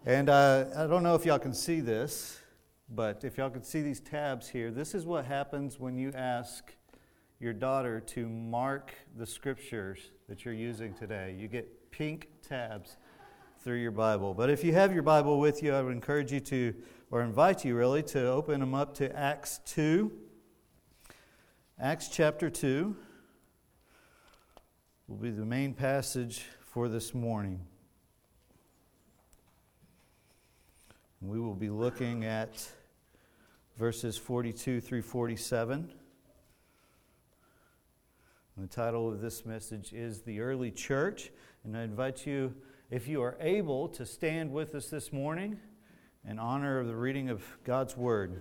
And I don't know if y'all can see this, but if y'all can see these tabs here, this is what happens when you ask your daughter to mark the scriptures that you're using today. You get pink tabs through your Bible. But if you have your Bible with you, I would encourage you to, or invite you really, to open them up to Acts 2. Acts chapter 2 will be the main passage for this morning. We will be looking at verses 42 through 47. And the title of this message is The Early Church. And I invite you, if you are able, to stand with us this morning in honor of the reading of God's Word.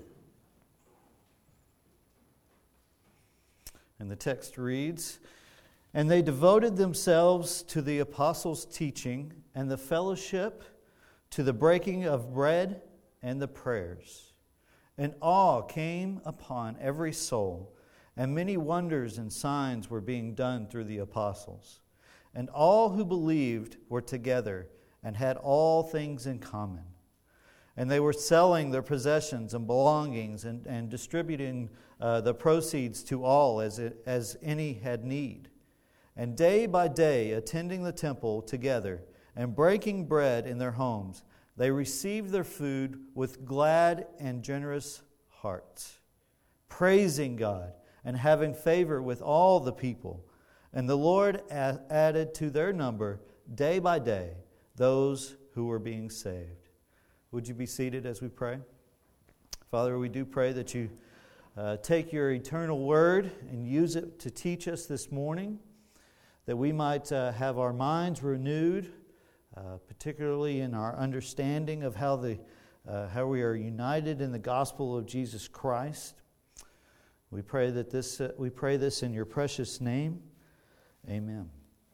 And the text reads, "And they devoted themselves to the apostles' teaching and the fellowship, to the breaking of bread and the prayers. And awe came upon every soul, and many wonders and signs were being done through the apostles. And all who believed were together and had all things in common. And they were selling their possessions and belongings and distributing the proceeds to all as any had need. And day by day, attending the temple together and breaking bread in their homes, they received their food with glad and generous hearts, praising God and having favor with all the people. And the Lord added to their number day by day those who were being saved." Would you be seated as we pray? Father, we do pray that you take your eternal word and use it to teach us this morning, that we might have our minds renewed, particularly in our understanding of how we are united in the gospel of Jesus Christ. We pray this in your precious name. Amen.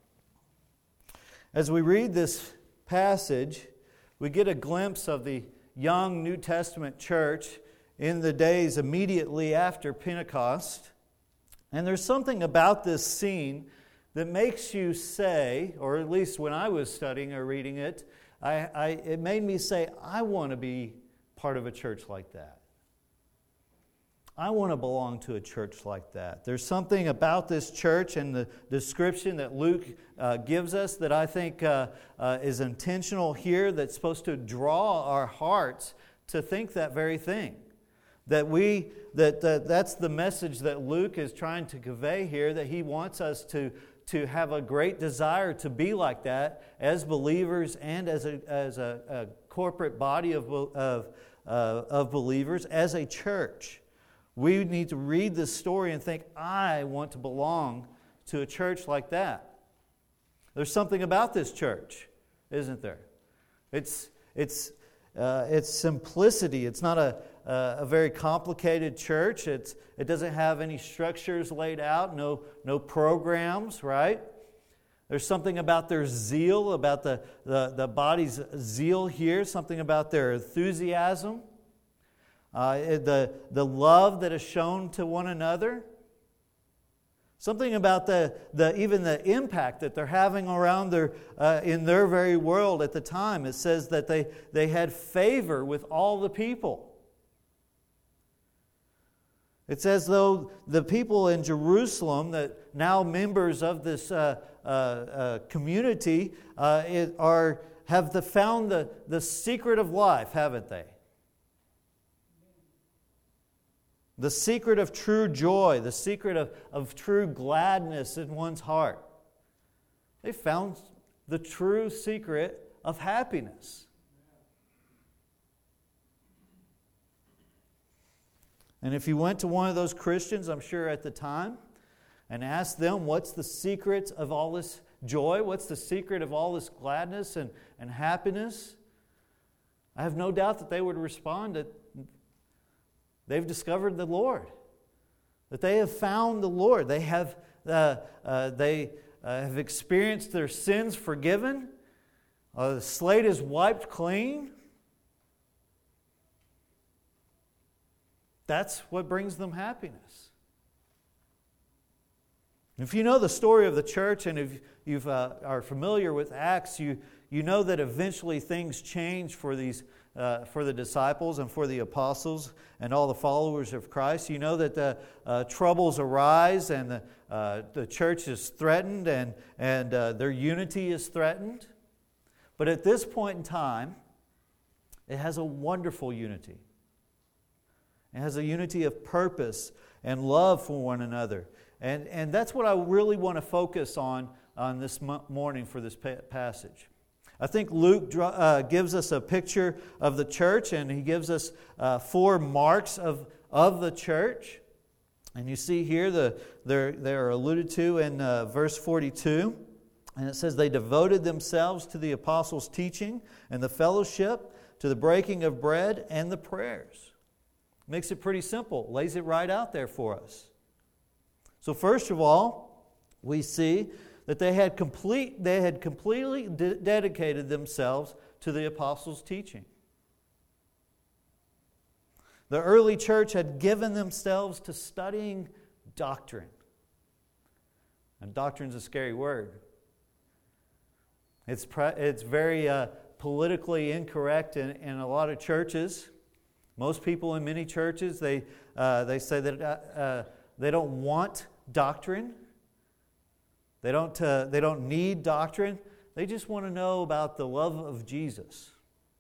As we read this passage, we get a glimpse of the young New Testament church in the days immediately after Pentecost. And there's something about this scene that makes you say, or at least when I was studying or reading it, it made me say, I want to be part of a church like that. I want to belong to a church like that. There's something about this church and the description that Luke gives us that I think is intentional here, that's supposed to draw our hearts to think that very thing. That's the message that Luke is trying to convey here, that he wants us to have a great desire to be like that as believers and as a corporate body of believers, as a church. We need to read this story and think, I want to belong to a church like that. There's something about this church, isn't there? It's simplicity. It's not a very complicated church. It doesn't have any structures laid out, no programs, right? There's something about their zeal, about the body's zeal here, something about their enthusiasm. The love that is shown to one another. Something about even the impact that they're having around in their very world at the time. It says that they had favor with all the people. It's as though the people in Jerusalem, that now members of this community, have found the secret of life, haven't they? The secret of true joy, the secret of true gladness in one's heart. They found the true secret of happiness. And if you went to one of those Christians, I'm sure at the time, and asked them, what's the secret of all this joy? What's the secret of all this gladness and happiness? I have no doubt that they would respond that they've discovered the Lord, that they have found the Lord. They have experienced their sins forgiven. The slate is wiped clean. That's what brings them happiness. If you know the story of the church and if you are familiar with Acts, you you know that eventually things change for the disciples and for the apostles and all the followers of Christ. You know that the troubles arise and the church is threatened and their unity is threatened. But at this point in time, it has a wonderful unity. It has a unity of purpose and love for one another. And that's what I really want to focus on this morning for this passage. I think Luke gives us a picture of the church, and he gives us 4 marks of the church. And you see here, they are alluded to in verse 42. And it says, they devoted themselves to the apostles' teaching and the fellowship, to the breaking of bread and the prayers. Makes it pretty simple. Lays it right out there for us. So first of all, we see that they had completely dedicated themselves to the apostles' teaching. The early church had given themselves to studying doctrine. And doctrine's a scary word. It's very politically incorrect in a lot of churches. Most people in many churches, they say that they don't want doctrine. They don't need doctrine. They just want to know about the love of Jesus.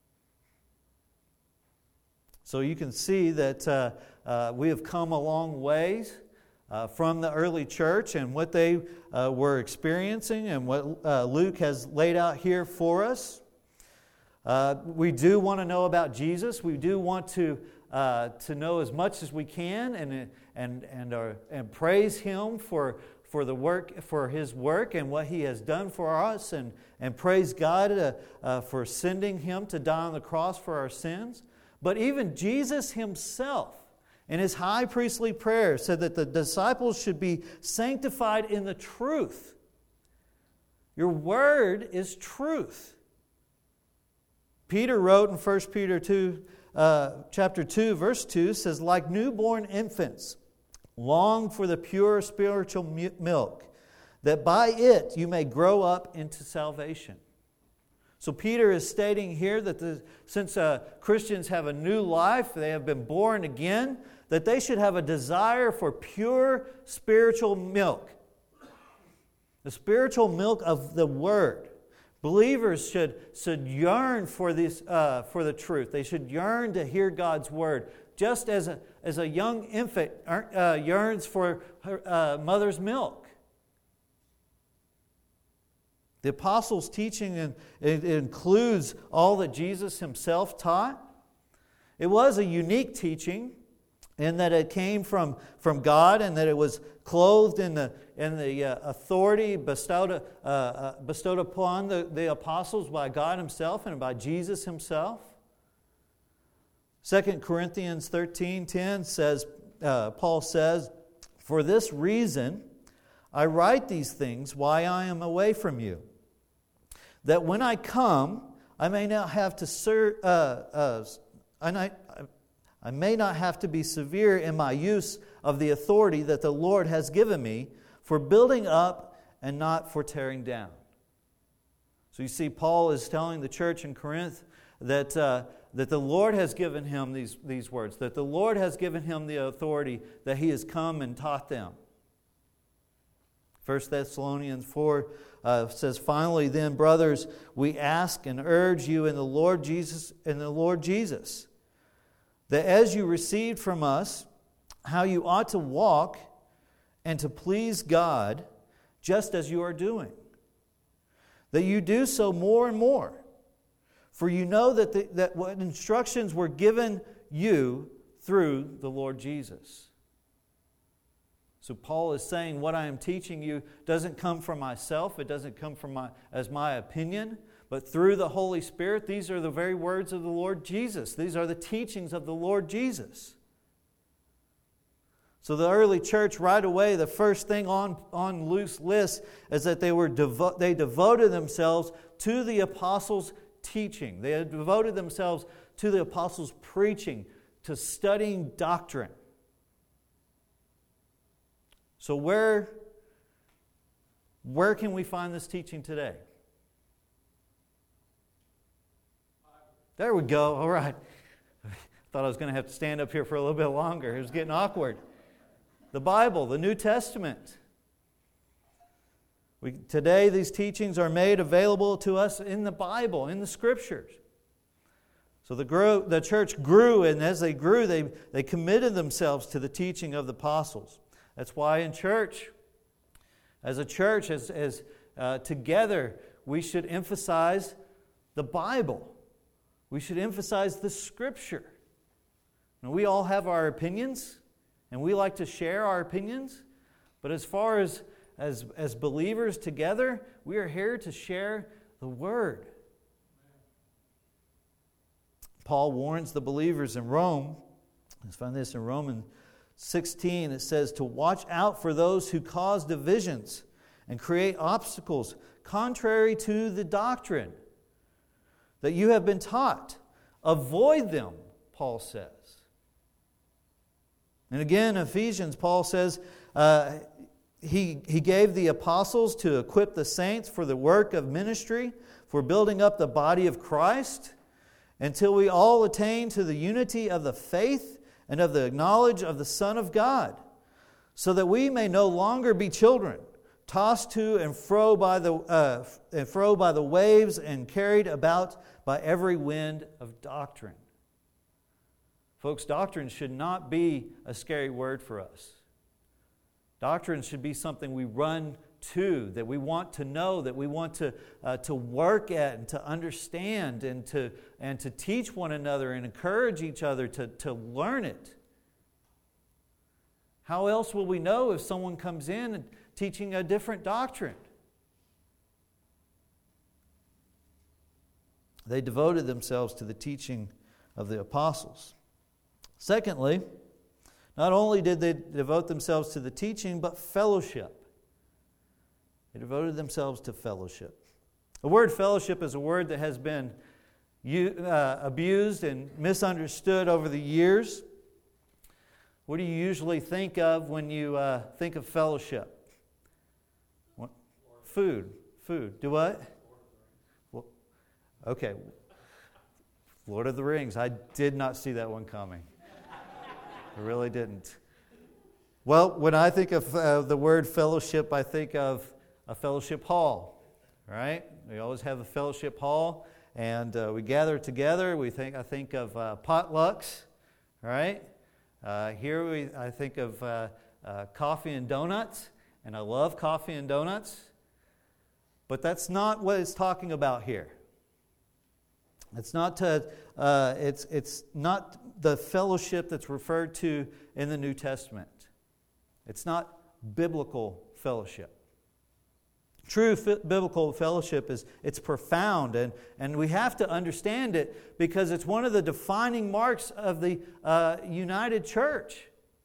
So you can see that we have come a long ways from the early church and what they were experiencing and what Luke has laid out here for us. We do want to know about Jesus. We do want to know as much as we can and praise Him for the work, for His work and what He has done for us, and praise God for sending Him to die on the cross for our sins. But even Jesus Himself, in His high priestly prayer, said that the disciples should be sanctified in the truth. Your word is truth. Peter wrote in 1 Peter 2, chapter 2, verse 2, says, like newborn infants, long for the pure spiritual milk, that by it you may grow up into salvation. So Peter is stating here that since Christians have a new life, they have been born again, that they should have a desire for pure spiritual milk. The spiritual milk of the Word. Believers should yearn for the truth. They should yearn to hear God's Word, just as a young infant yearns for her mother's milk. The apostles' teaching it includes all that Jesus Himself taught. It was a unique teaching in that it came from God and that it was clothed in the authority bestowed upon the apostles by God Himself and by Jesus Himself. 2 Corinthians 13:10 says, Paul says, "For this reason I write these things while I am away from you, that when I come, I may not have to I may not have to be severe in my use of the authority that the Lord has given me for building up and not for tearing down." So you see, Paul is telling the church in Corinth that the Lord has given him these words, that the Lord has given him the authority that He has come and taught them. 1 Thessalonians 4 says, "Finally then, brothers, we ask and urge you in the Lord Jesus, that as you received from us how you ought to walk and to please God, just as you are doing, that you do so more and more. For you know that what instructions were given you through the Lord Jesus." So Paul is saying what I am teaching you doesn't come from myself. It doesn't come from my opinion. But through the Holy Spirit, these are the very words of the Lord Jesus. These are the teachings of the Lord Jesus. So the early church, right away, the first thing on Luke's list is that they devoted themselves to the apostles' teaching. They had devoted themselves to the apostles' preaching, to studying doctrine. So where can we find this teaching today? There we go. All right. Thought I was going to have to stand up here for a little bit longer. It was getting awkward. The Bible, the New Testament. Today, these teachings are made available to us in the Bible, in the Scriptures. So the church grew, and as they grew, they committed themselves to the teaching of the apostles. That's why in church, as a church, as together, we should emphasize the Bible. We should emphasize the Scripture. Now, we all have our opinions, and we like to share our opinions. But as far as believers together, we are here to share the Word. Paul warns the believers in Rome. Let's find this in Romans 16. It says to watch out for those who cause divisions and create obstacles contrary to the doctrine that you have been taught. Avoid them, Paul says. And again, in Ephesians, Paul says he gave the apostles to equip the saints for the work of ministry, for building up the body of Christ, until we all attain to the unity of the faith and of the knowledge of the Son of God, so that we may no longer be children, tossed to and fro by the waves and carried about by every wind of doctrine. Folks, doctrine should not be a scary word for us. Doctrine should be something we run to, that we want to know, that we want to work at and to understand and to teach one another and encourage each other to learn it. How else will we know if someone comes in and teaching a different doctrine? They devoted themselves to the teaching of the apostles. Secondly, not only did they devote themselves to the teaching, but fellowship. They devoted themselves to fellowship. The word fellowship is a word that has been abused and misunderstood over the years. What do you usually think of when you think of fellowship? What? Food. Do what? Well, okay. Lord of the Rings. I did not see that one coming. I really didn't. Well, when I think of the word fellowship, I think of a fellowship hall, right? We always have a fellowship hall, and we gather together. I think of potlucks, right? Here I think of coffee and donuts, and I love coffee and donuts. But that's not what it's talking about here. It's not it's not the fellowship that's referred to in the New Testament. It's not biblical fellowship. True biblical fellowship it's profound, and we have to understand it because it's one of the defining marks of the united church.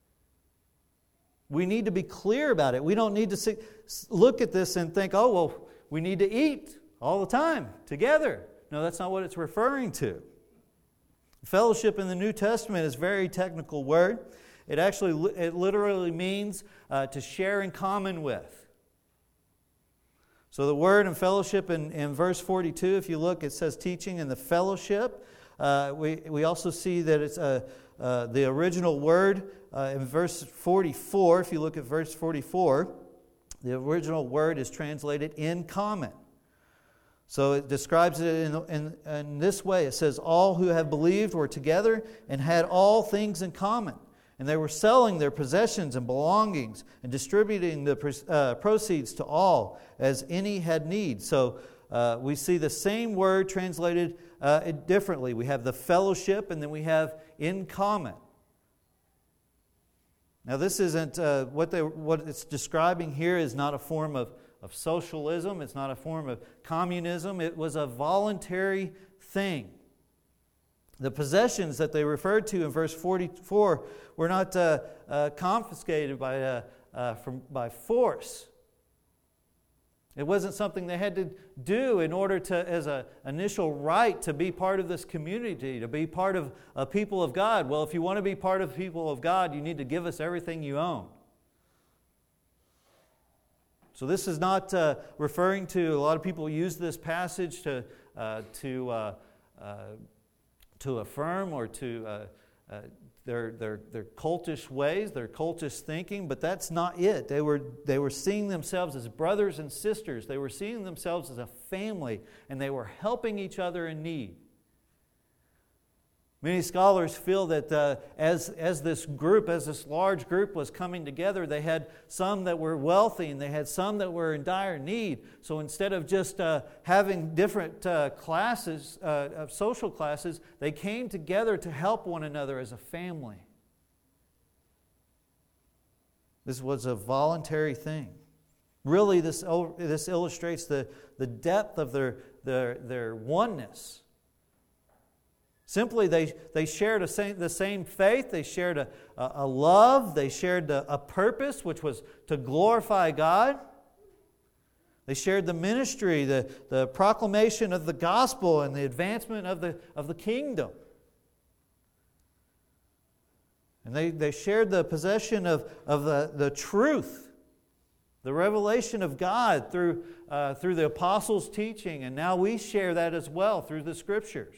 We need to be clear about it. We don't need to look at this and think, oh, well, we need to eat all the time together. No, that's not what it's referring to. Fellowship in the New Testament is a very technical word. It literally means to share in common with. So the word and fellowship in verse 42, if you look, it says teaching and the fellowship. We also see that it's the original word in verse 44. If you look at verse 44, the original word is translated in common. So it describes it in this way. It says, all who have believed were together and had all things in common. And they were selling their possessions and belongings and distributing the proceeds to all as any had need. So we see the same word translated differently. We have the fellowship and then we have in common. Now this isn't, what it's describing here is not a form of socialism. It's not a form of communism. It was a voluntary thing. The possessions that they referred to in verse 44 were not confiscated by force. It wasn't something they had to do in order to, as an initial right to be part of this community, to be part of a people of God. Well, if you want to be part of the people of God, you need to give us everything you own. So this is not referring to, a lot of people use this passage to affirm or to their cultish ways, their cultish thinking, but that's not it. They were seeing themselves as brothers and sisters. They were seeing themselves as a family, and they were helping each other in need. Many scholars feel that as this large group was coming together, they had some that were wealthy and they had some that were in dire need. So instead of just having different classes, social classes, they came together to help one another as a family. This was a voluntary thing. Really, this illustrates the depth of their oneness. Simply, they shared the same faith, they shared a love, they shared a purpose, which was to glorify God. They shared the ministry, the proclamation of the gospel, and the advancement of the kingdom. And they shared the possession of the truth, the revelation of God through the apostles' teaching, and now we share that as well through the Scriptures.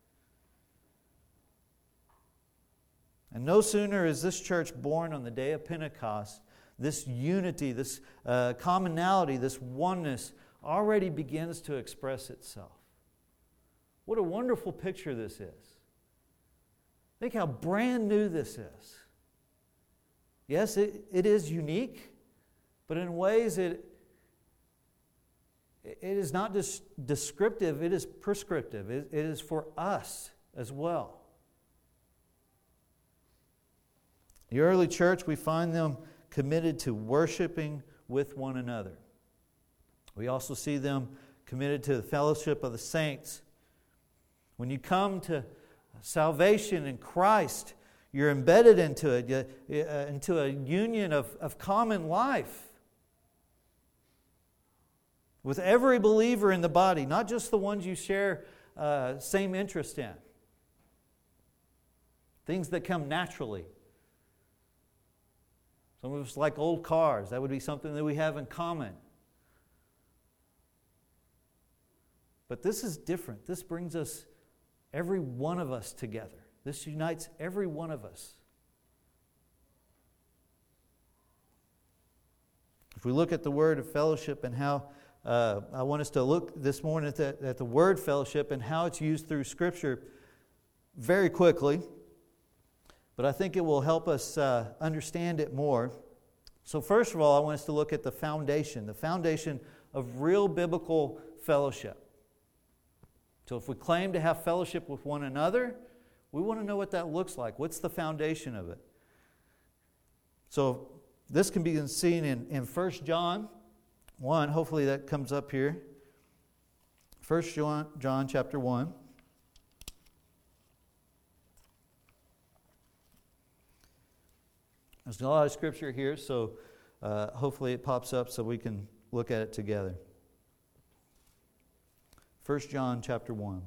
And no sooner is this church born on the day of Pentecost, this unity, this commonality, this oneness already begins to express itself. What a wonderful picture this is. Think how brand new this is. Yes, it is unique, but in ways it is not just descriptive, it is prescriptive. It is for us as well. The early church, we find them committed to worshiping with one another. We also see them committed to the fellowship of the saints. When you come to salvation in Christ, you're embedded into it, into a union of common life with every believer in the body, not just the ones you share same interest in. Things that come naturally. Some of us like old cars. That would be something that we have in common. But this is different. This brings us, every one of us together. This unites every one of us. If we look at the word of fellowship and how, I want us to look this morning at the word fellowship and how it's used through Scripture very quickly. But I think it will help us understand it more. So first of all, I want us to look at the foundation of real biblical fellowship. So if we claim to have fellowship with one another, we want to know what that looks like. What's the foundation of it? So this can be seen in 1 John 1. Hopefully that comes up here. 1 John chapter 1. There's a lot of scripture here, so hopefully it pops up so we can look at it together. 1 John chapter 1.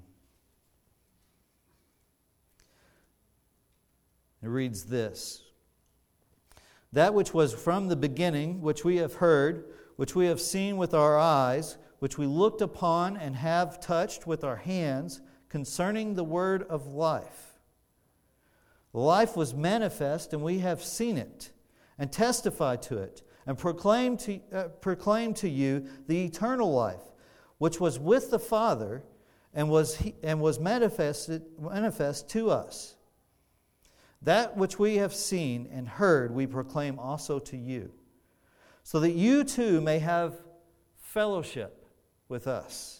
It reads this: That which was from the beginning, which we have heard, which we have seen with our eyes, which we looked upon and have touched with our hands, concerning the word of life. Life was manifest, and we have seen it, and testified to it, and proclaimed to you the eternal life, which was with the Father, and was manifest to us. That which we have seen and heard, we proclaim also to you, so that you too may have fellowship with us.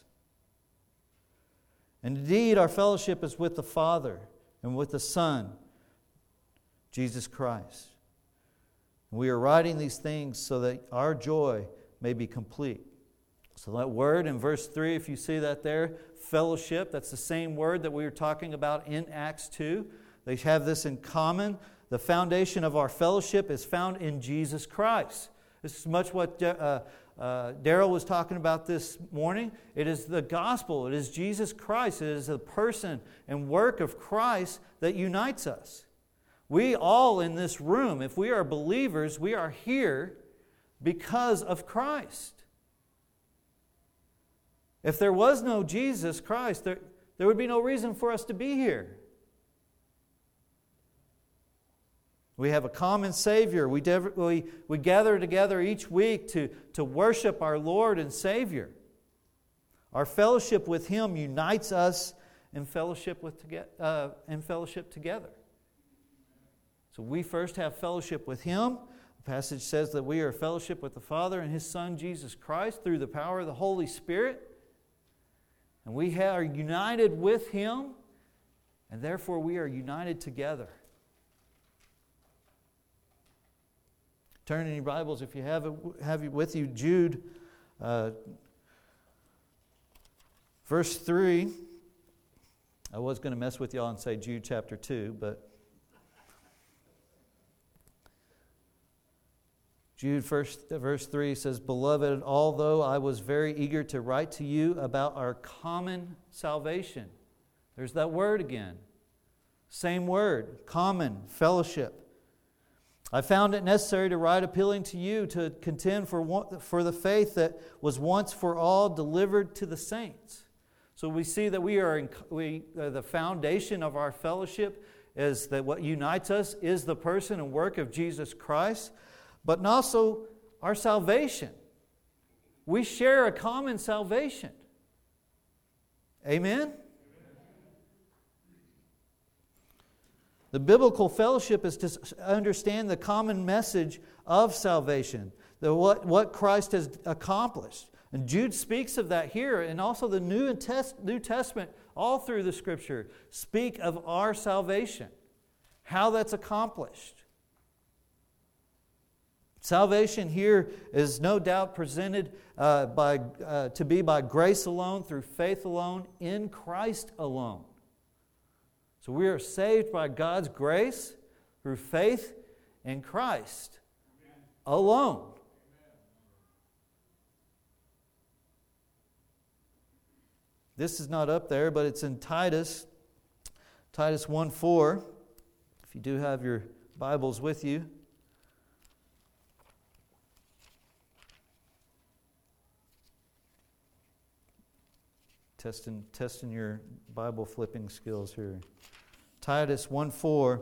And indeed, our fellowship is with the Father and with the Son, Jesus Christ. We are writing these things so that our joy may be complete. So that word in verse 3, if you see that there, fellowship, that's the same word that we were talking about in Acts 2. They have this in common. The foundation of our fellowship is found in Jesus Christ. This is much what Daryl was talking about this morning. It is the gospel. It is Jesus Christ. It is the person and work of Christ that unites us. We all in this room, if we are believers, we are here because of Christ. If there was no Jesus Christ, there would be no reason for us to be here. We have a common Savior. We gather together each week to worship our Lord and Savior. Our fellowship with Him unites us in fellowship together. So we first have fellowship with Him. The passage says that we are fellowship with the Father and His Son, Jesus Christ, through the power of the Holy Spirit. And we are united with Him, and therefore we are united together. Turn in your Bibles, if you have it with you, Jude, verse 3. I was going to mess with y'all and say Jude chapter 2, but Jude verse 3 says, "Beloved, although I was very eager to write to you about our common salvation." There's that word again. Same word, common, fellowship. "I found it necessary to write appealing to you to contend for the faith that was once for all delivered to the saints." So we see that the foundation of our fellowship is that what unites us is the person and work of Jesus Christ, but also our salvation. We share a common salvation. Amen? The biblical fellowship is to understand the common message of salvation, what Christ has accomplished. And Jude speaks of that here, and also the New Testament, all through the Scripture, speak of our salvation, how that's accomplished. Salvation here is no doubt presented to be by grace alone, through faith alone, in Christ alone. So we are saved by God's grace through faith in Christ alone. This is not up there, but it's in Titus 1:4. If you do have your Bibles with you. Testing your Bible flipping skills here. Titus 1:4.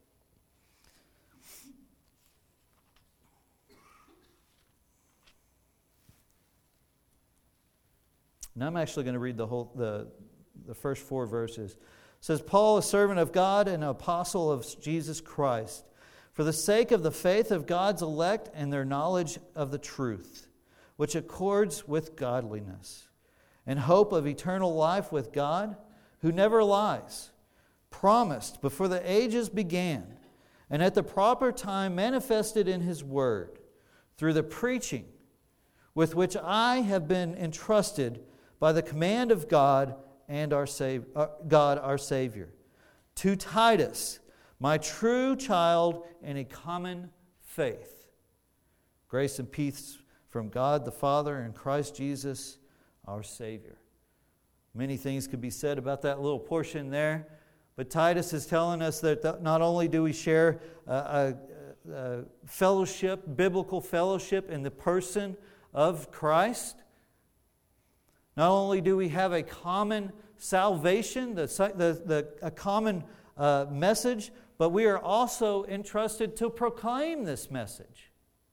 And I'm actually going to read the first 4 verses. It says, "Paul, a servant of God and an apostle of Jesus Christ, for the sake of the faith of God's elect and their knowledge of the truth, which accords with godliness, and hope of eternal life with God, who never lies, promised before the ages began, and at the proper time manifested in His word, through the preaching with which I have been entrusted by the command of God and our Savior. To Titus, my true child in a common faith. Grace and peace from God the Father and Christ Jesus, our Savior." Many things could be said about that little portion there, but Titus is telling us that not only do we share a fellowship, biblical fellowship in the person of Christ, not only do we have a common salvation, a common message, but we are also entrusted to proclaim this message.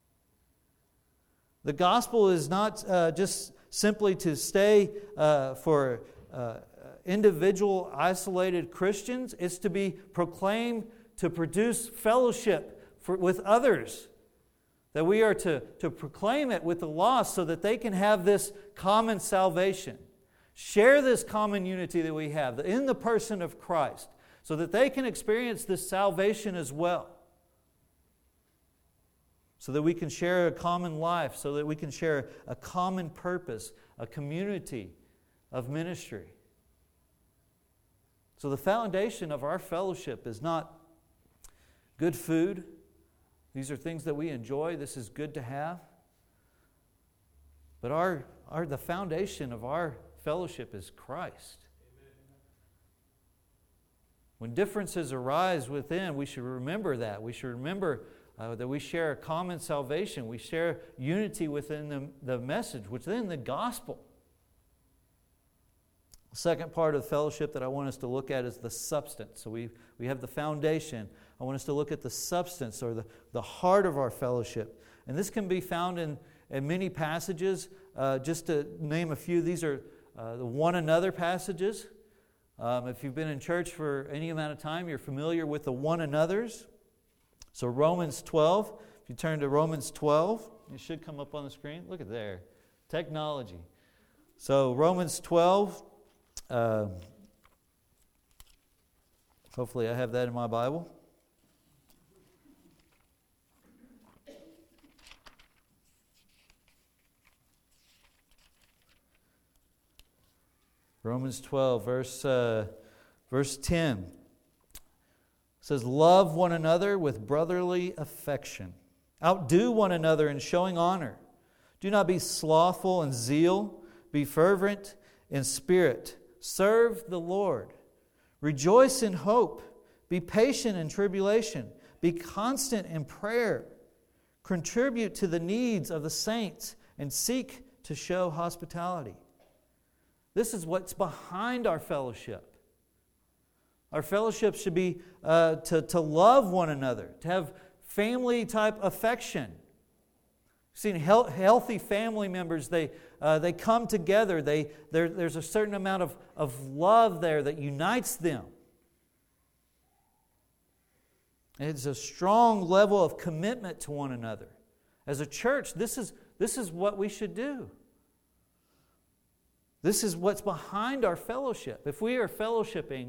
The gospel is not just simply to stay for individual, isolated Christians. It's to be proclaimed to produce fellowship with others. That we are to proclaim it with the lost so that they can have this common salvation. Share this common unity that we have in the person of Christ so that they can experience this salvation as well. So that we can share a common life, so that we can share a common purpose, a community of ministry. So the foundation of our fellowship is not good food. These are things that we enjoy. This is good to have. But the foundation of our fellowship is Christ. When differences arise within, we should remember that. We should remember that we share a common salvation. We share unity within the message, within the gospel. The second part of fellowship that I want us to look at is the substance. So we have the foundation. I want us to look at the substance, or the heart of our fellowship. And this can be found in many passages. Just to name a few, these are the one another passages. If you've been in church for any amount of time, you're familiar with the one another's. So Romans 12, if you turn to Romans 12, it should come up on the screen. Look at there. Technology. So Romans 12, hopefully I have that in my Bible. Romans 12, verse 10 says, "Love one another with brotherly affection. Outdo one another in showing honor. Do not be slothful in zeal. Be fervent in spirit. Serve the Lord. Rejoice in hope. Be patient in tribulation. Be constant in prayer. Contribute to the needs of the saints and seek to show hospitality." This is what's behind our fellowship. Our fellowship should be to love one another, to have family-type affection. Seeing healthy family members, they come together. There's a certain amount of love there that unites them. And it's a strong level of commitment to one another. As a church, this is what we should do. This is what's behind our fellowship. If we are fellowshipping,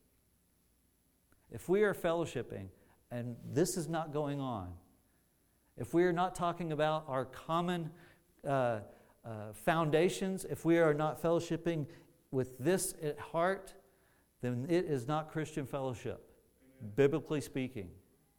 and this is not going on, if we are not talking about our common foundations, if we are not fellowshipping with this at heart, then it is not Christian fellowship, biblically speaking.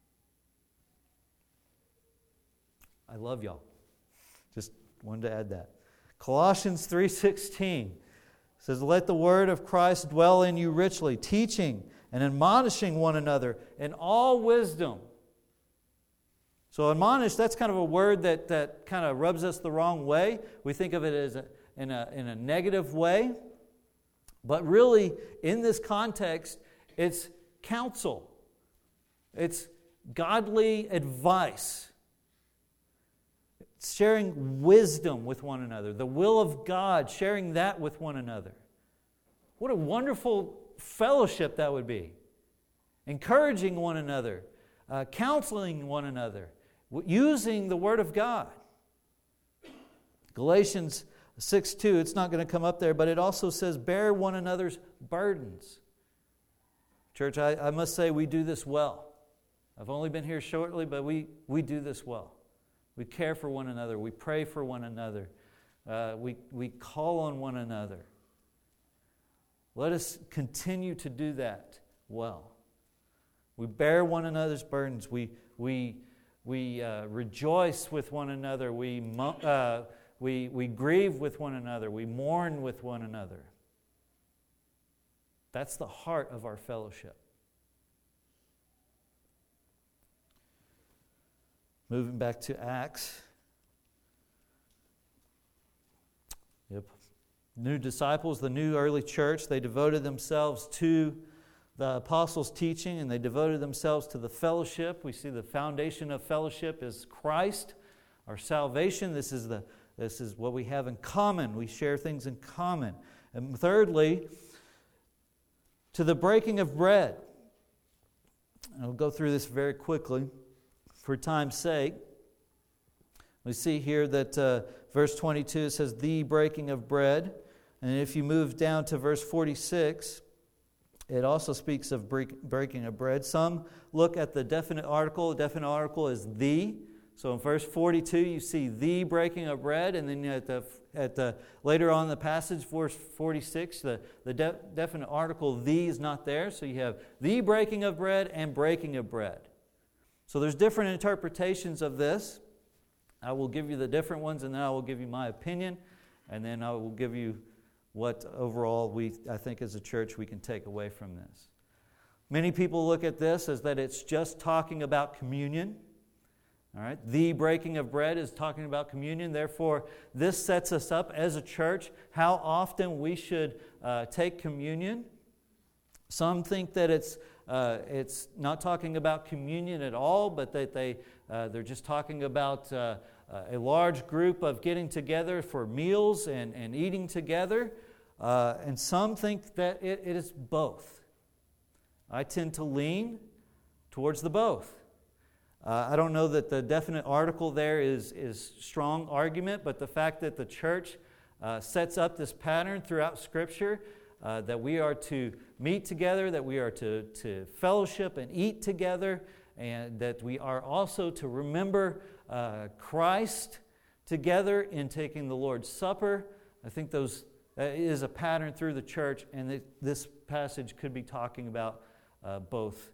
I love y'all. Just wanted to add that. Colossians 3:16 says, "Let the word of Christ dwell in you richly, teaching and admonishing one another in all wisdom." So admonish, that's kind of a word that kind of rubs us the wrong way. We think of it as in a negative way. But really, in this context, it's counsel. It's godly advice. It's sharing wisdom with one another. The will of God, sharing that with one another. What a wonderful fellowship that would be. Encouraging one another. Counseling one another. Using the Word of God. Galatians 6:2, it's not going to come up there, but it also says, "Bear one another's burdens." Church, I must say we do this well. I've only been here shortly, but we do this well. We care for one another. We pray for one another. We call on one another. Let us continue to do that well. We bear one another's burdens. We rejoice with one another. We grieve with one another. We mourn with one another. That's the heart of our fellowship. Moving back to Acts. Yep. New disciples, the new early church, they devoted themselves to the apostles' teaching, and they devoted themselves to the fellowship. We see the foundation of fellowship is Christ, our salvation. This is what we have in common. We share things in common. And thirdly, to the breaking of bread. I'll go through this very quickly for time's sake. We see here that verse 22 says, "the breaking of bread." And if you move down to verse 46, it also speaks of breaking of bread. Some look at the definite article. The definite article is "the." So in verse 42, you see "the breaking of bread." And then at the later on in the passage, verse 46, the definite article "the" is not there. So you have "the breaking of bread" and "breaking of bread." So there's different interpretations of this. I will give you the different ones, and then I will give you my opinion, and then I will give you what overall I think as a church we can take away from this. Many people look at this as that it's just talking about communion. All right, the breaking of bread is talking about communion. Therefore, this sets us up as a church how often we should take communion. Some think that it's not talking about communion at all, but that they're just talking about a large group of getting together for meals and eating together. And some think that it is both. I tend to lean towards the both. I don't know that the definite article there is strong argument, but the fact that the church sets up this pattern throughout Scripture, that we are to meet together, that we are to fellowship and eat together, and that we are also to remember Christ together in taking the Lord's Supper. I think that is a pattern through the church, and this passage could be talking about both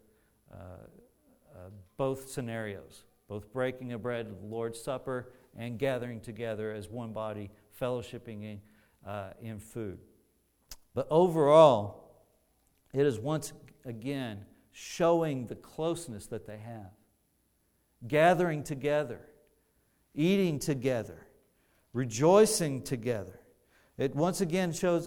scenarios, both breaking of bread, the Lord's Supper, and gathering together as one body, fellowshipping in food. But overall, it is once again showing the closeness that they have. Gathering together, eating together, rejoicing together. It once again shows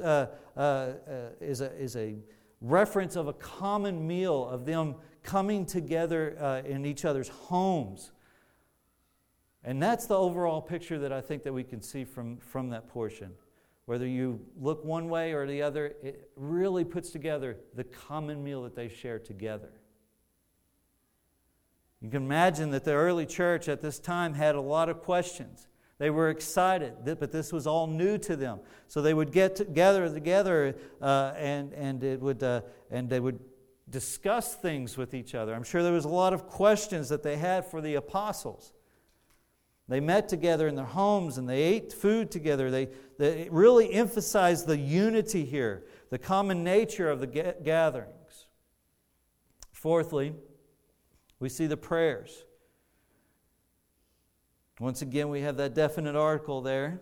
is a reference of a common meal, of them coming together in each other's homes. And that's the overall picture that I think that we can see from that portion. Whether you look one way or the other, it really puts together the common meal that they share together. You can imagine that the early church at this time had a lot of questions. They were excited, but this was all new to them. So they would gather together, and they would discuss things with each other. I'm sure there was a lot of questions that they had for the apostles. They met together in their homes and they ate food together. They really emphasized the unity here, the common nature of the gatherings. Fourthly, we see the prayers. Once again, we have that definite article there.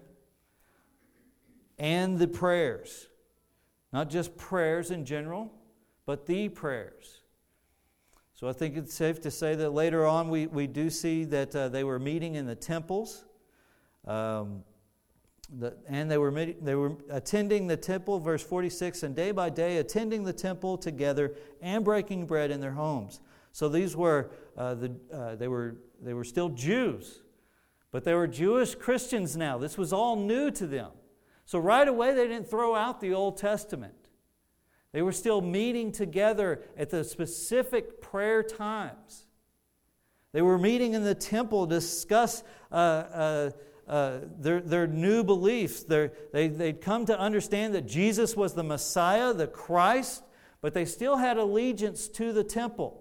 And the prayers. Not just prayers in general, but the prayers. So I think it's safe to say that later on we do see that they were meeting in the temples. And they were attending the temple, verse 46, and day by day attending the temple together and breaking bread in their homes. So these were they were still Jews, but they were Jewish Christians now. This was all new to them. So right away they didn't throw out the Old Testament. They were still meeting together at the specific prayer times. They were meeting in the temple to discuss their new beliefs. They'd come to understand that Jesus was the Messiah, the Christ, but they still had allegiance to the temple.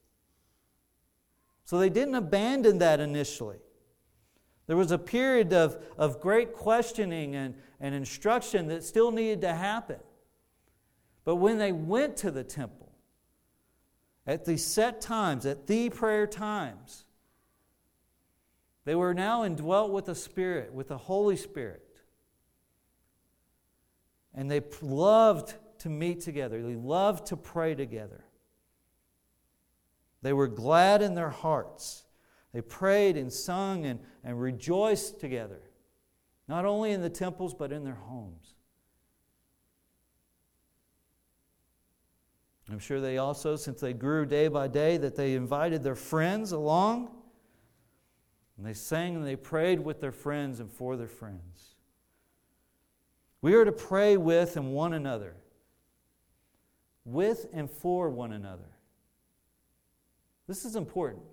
So they didn't abandon that initially. There was a period of great questioning and instruction that still needed to happen. But when they went to the temple, at the set times, at the prayer times, they were now indwelt with the Spirit, with the Holy Spirit. And they loved to meet together. They loved to pray together. They were glad in their hearts. They prayed and sung and rejoiced together, not only in the temples, but in their homes. I'm sure they also, since they grew day by day, that they invited their friends along. And they sang and they prayed with their friends and for their friends. We are to pray with and one another. With and for one another. This is important.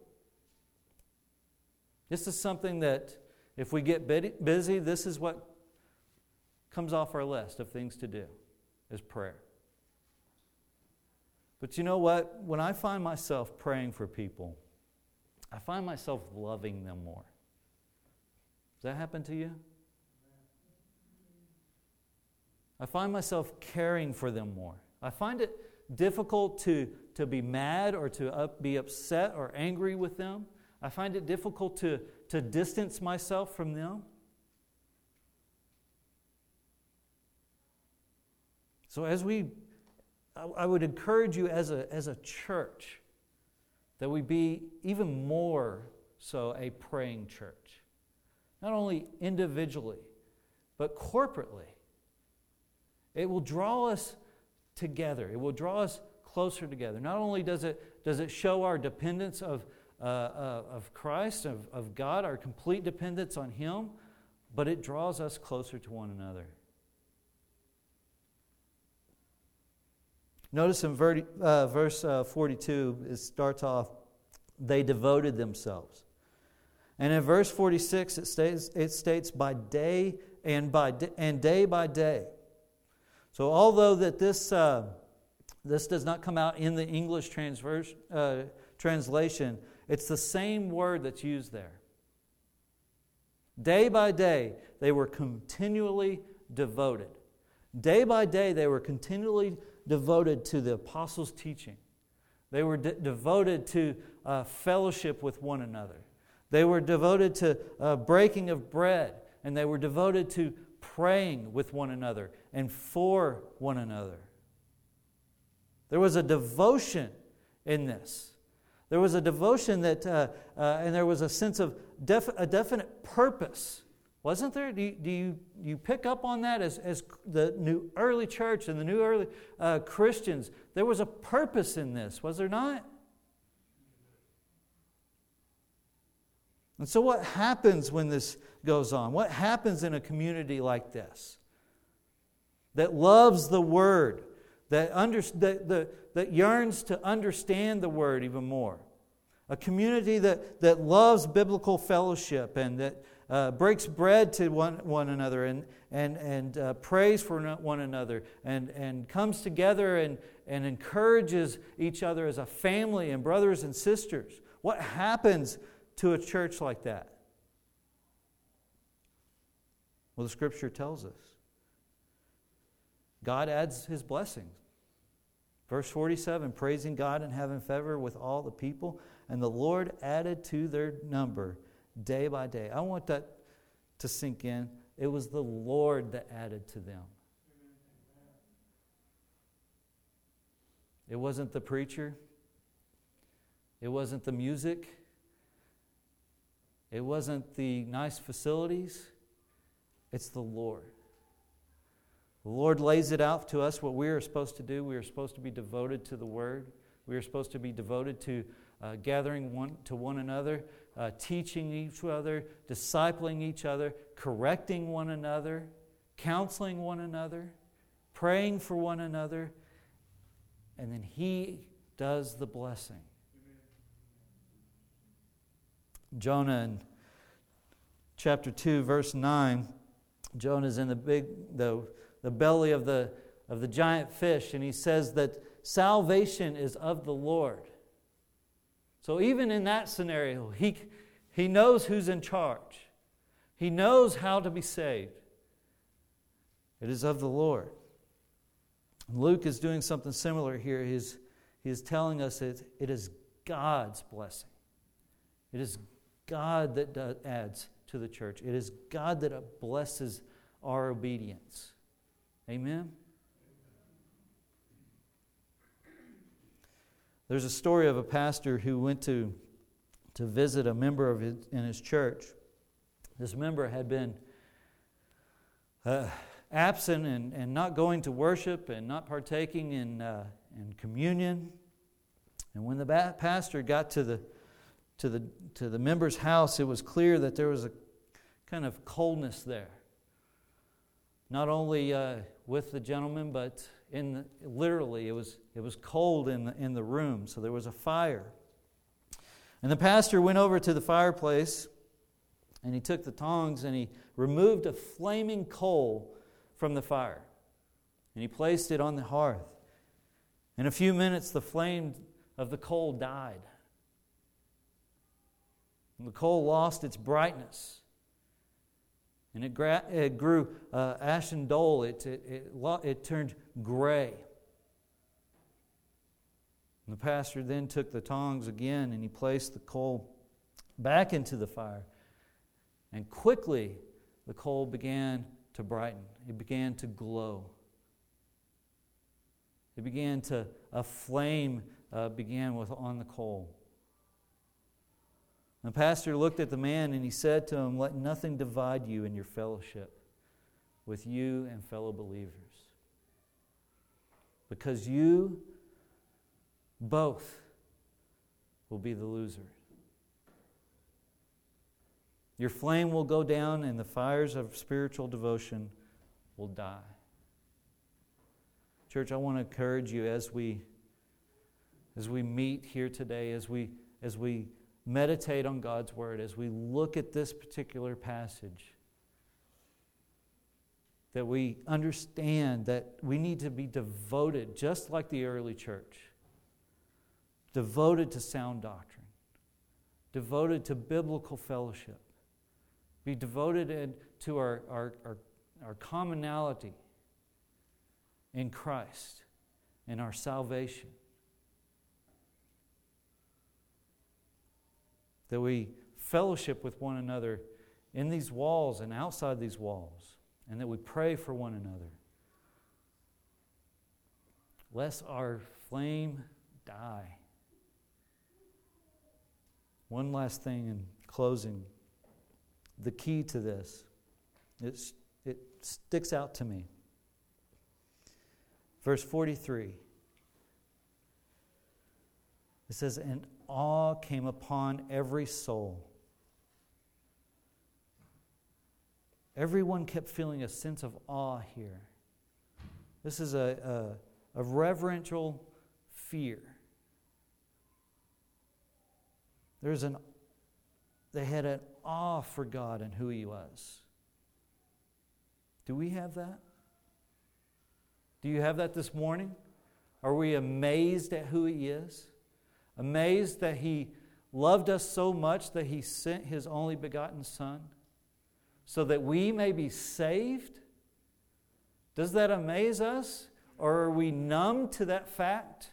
This is something that, if we get busy, this is what comes off our list of things to do, is prayer. But you know what? When I find myself praying for people, I find myself loving them more. Does that happen to you? I find myself caring for them more. I find it difficult to be mad or to be upset or angry with them. I find it difficult to distance myself from them. So I would encourage you as a church that we be even more so a praying church. Not only individually, but corporately. It will draw us together. It will draw us closer together. Not only does it show our dependence of Christ, of God, our complete dependence on Him, but it draws us closer to one another. Notice in verse 42, it starts off, they devoted themselves. And in verse 46, it states by day and day by day. So although that this does not come out in the English translation, it's the same word that's used there. Day by day, they were continually devoted. Day by day, they were continually devoted to the apostles' teaching. They were devoted to fellowship with one another. They were devoted to breaking of bread, and they were devoted to praying with one another and for one another. There was a devotion in this. There was a devotion that, and there was a sense of a definite purpose. Wasn't there? Do you pick up on that as the new early church and the new early Christians? There was a purpose in this, was there not? And so what happens when this goes on? What happens in a community like this? That loves the Word, that yearns to understand the Word even more. A community that loves biblical fellowship and that breaks bread to one another and prays for one another and comes together and encourages each other as a family and brothers and sisters. What happens to a church like that? Well, the Scripture tells us. God adds His blessings. Verse 47, praising God and having favor with all the people, and the Lord added to their number day by day. I want that to sink in. It was the Lord that added to them. It wasn't the preacher. It wasn't the music. It wasn't the nice facilities. It's the Lord. The Lord lays it out to us what we are supposed to do. We are supposed to be devoted to the Word. We are supposed to be devoted to gathering one another, teaching each other, discipling each other, correcting one another, counseling one another, praying for one another, and then He does the blessing. Jonah in chapter 2, verse 9, Jonah's in the belly of the giant fish, and he says that salvation is of the Lord. So even in that scenario, he knows who's in charge. He knows how to be saved. It is of the Lord. Luke is doing something similar here. He is telling us it is God's blessing. It is God that adds to the church. It is God that blesses our obedience. Amen? There's a story of a pastor who went to visit a member in his church. This member had been absent and not going to worship and not partaking in communion. And when the pastor got to the member's house, it was clear that there was a kind of coldness there. Not only with the gentleman, but literally it was cold in the room, so there was a fire. And the pastor went over to the fireplace, and he took the tongs and he removed a flaming coal from the fire, and he placed it on the hearth. In a few minutes, the flame of the coal died. And the coal lost its brightness. And it grew ashen dull. It turned gray. And the pastor then took the tongs again and he placed the coal back into the fire. And quickly the coal began to brighten. It began to glow. a flame began on the coal. The pastor looked at the man and he said to him, "Let nothing divide you in your fellowship with you and fellow believers. Because you both will be the loser. Your flame will go down and the fires of spiritual devotion will die." Church, I want to encourage you as we meet here today, as we meditate on God's Word, as we look at this particular passage, that we understand that we need to be devoted, just like the early church, devoted to sound doctrine, devoted to biblical fellowship, be devoted to our commonality in Christ and our salvation. That we fellowship with one another in these walls and outside these walls, and that we pray for one another, lest our flame die. One last thing in closing. The key to this, it sticks out to me. Verse 43. It says, "And awe came upon every soul." Everyone kept feeling a sense of awe here. This is a reverential fear. They had an awe for God and who He was. Do we have that? Do you have that this morning? Are we amazed at who He is? Amazed that He loved us so much that He sent His only begotten Son so that we may be saved? Does that amaze us? Or are we numb to that fact?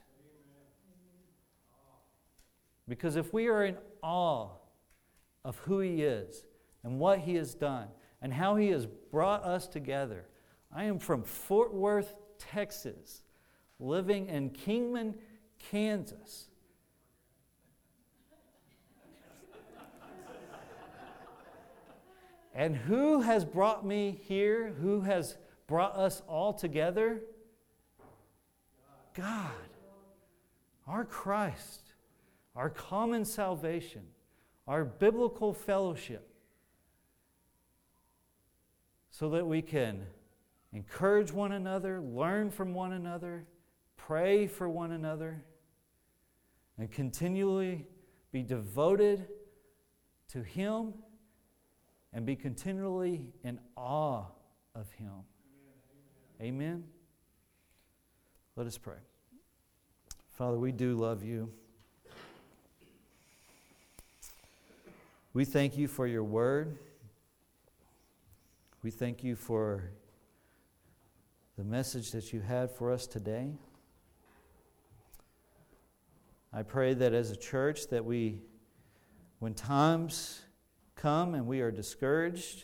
Because if we are in awe of who He is and what He has done and how He has brought us together. I am from Fort Worth, Texas, living in Kingman, Kansas. And who has brought me here? Who has brought us all together? God, our Christ, our common salvation, our biblical fellowship, so that we can encourage one another, learn from one another, pray for one another, and continually be devoted to Him and be continually in awe of Him. Amen? Let us pray. Father, we do love You. We thank You for Your Word. We thank You for the message that You had for us today. I pray that as a church that we, when times come and we are discouraged,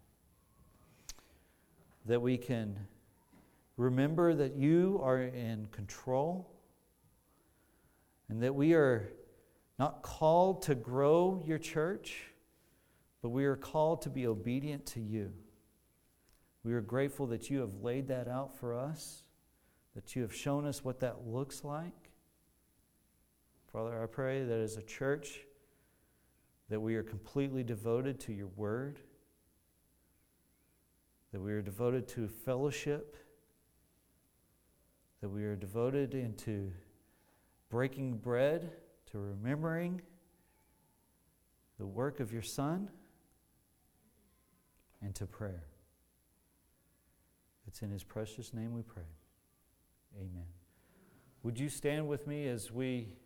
that we can remember that You are in control and that we are not called to grow Your church, but we are called to be obedient to You. We are grateful that You have laid that out for us, that You have shown us what that looks like. Father, I pray that as a church, that we are completely devoted to Your Word, that we are devoted to fellowship, that we are devoted into breaking bread, to remembering the work of Your Son, and to prayer. It's in His precious name we pray. Amen. Would you stand with me as we